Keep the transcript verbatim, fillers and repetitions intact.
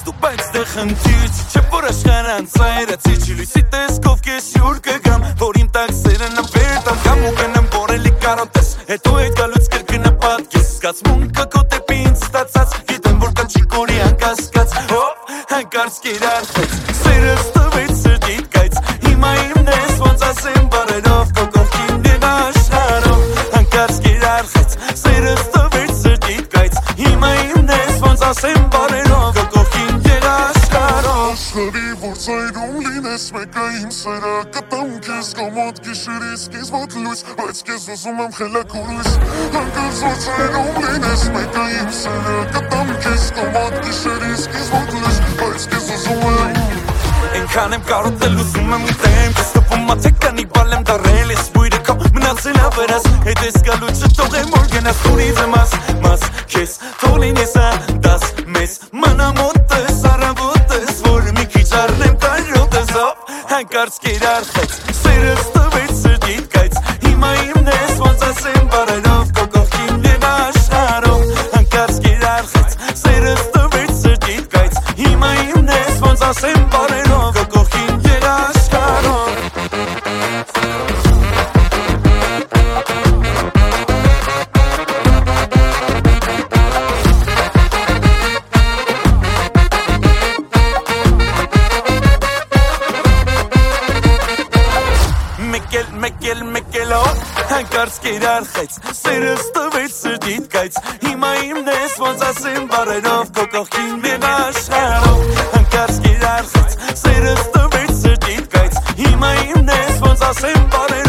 Ստու բայց դե խնդիրց Չէ որ աշխարան ծայրացի Չի լույսի տեսքով կես յուր կգամ Որ իմ տաքսերը նվեր տամ Կամ ու գնեմ որելի կարոտես Հետո այդ գալուց կրկնա պատկես Զգացմունքը քո դեպի ինձ ստացած Գիտեմ որ կան չի կորի անկասկած Հոպ հանկարծ կիրարվեց Սերս տվեց սրտիդ կայց Հիմա իմն ես ոնց ասեմ բարերով Քո կողքին են աշխարհով Հանկարծ կիրարվեց Սերս տվեց սրտիդ կայց Հիմա իմն ես ոնց ասեմ բարերով Քո կողքին են աշխարհով Աշխարհի որ ծայրում լինես մեկը իմ սերը Կտամ քեզ կոմոդ գիշերից կիզվոտ լույս Բայց քեզ ուզում եմ խելակուրույս Հանկարծ որ ծայրում լինես մեկը իմ սերը Կտամ քեզ կոմոդ գիշերից կիզվոտ լույս Բայց քեզ ուզում եմ Ենքան եմ կարոտել ուզում եմ ուտեմ Կես տպում մաթեկանի բալ եմ դարել Ես բույրը քո մնացել ավերաս Հետ ես գալու չթողեմ որ գնաս Տունից եմ աս մաս քեզ թողլին ես ադաս մեզ Մանամոտս առավոտս որ մի քիչ առնեմ տարոտս Հանկարծ կիրարվեց Սերս տվեց սրտիդ կայց Հիմա իմն ես ոնց ասեմ բարերով Քո կողքին են աշխարհով Հանկարծ կիրարվեց Սերս տվեց սրտիդ կայց Հիմա իմն ես ոնց ասեմ բարերով Քո կողքին են աշխարհով Մեկել, մեկել, մեկել, օ Հանկարծ կիրարվեց Սերս տվեց սրտիդ կայց Հիմա իմն ես ոնց ասեմ բարերով Քո կողքին են աշխարհով Հանկարծ կիրարվեց Սերս տվեց սրտիդ կայց Հիմա իմն ես ոնց ասեմ բարերով